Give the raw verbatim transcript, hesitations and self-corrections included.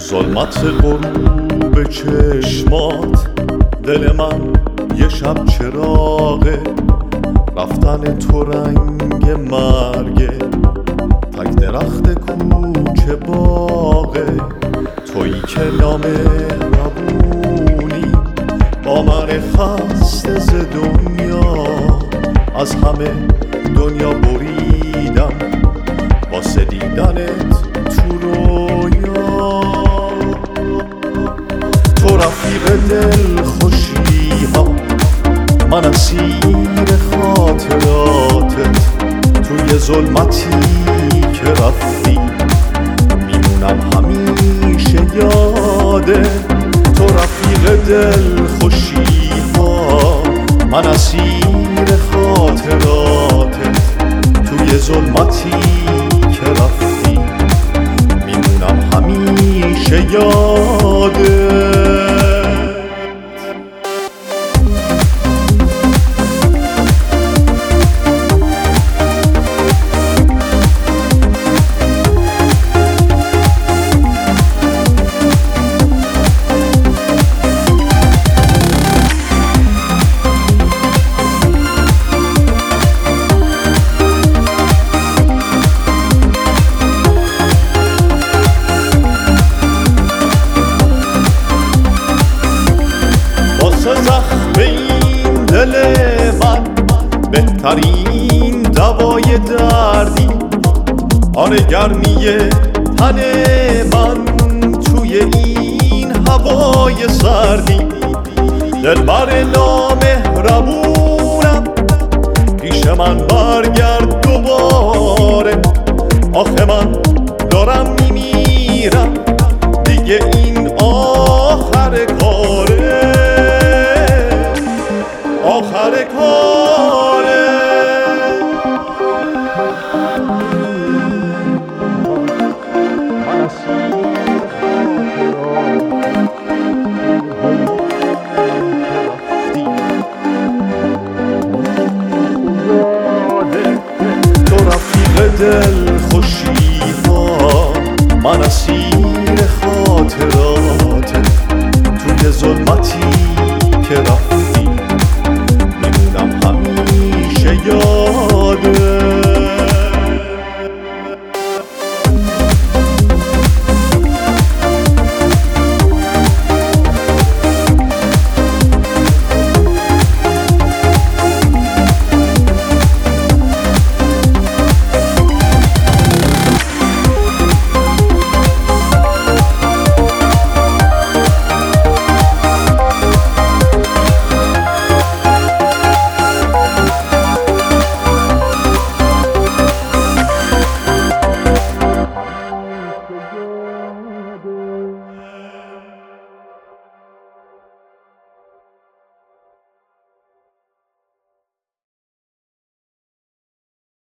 ظلمت غروب چشمات دل من یه شب چراغه، رفتن تو رنگ مرگه، تک درخت کوچه باغه، تویی که نامهربونی با من خسته ز دنیا، از همه دنیا بریدم واسه دیدنت تو رویا. تو رفیق دل خوشی ها، من اسیر خاطراتت، توی ظلمتی که رفتی میمونم همیشه یاده. تو رفیق دل خوشی ها، من اسیر خاطراتت، توی ظلمتی که رفتی میمونم همیشه یاده. زخم این دل من بهترین دوای دردی، آن گرمی تن من توی این هوای سردی. دلبر نامهربونم پیش من برگرد دوباره، آخه من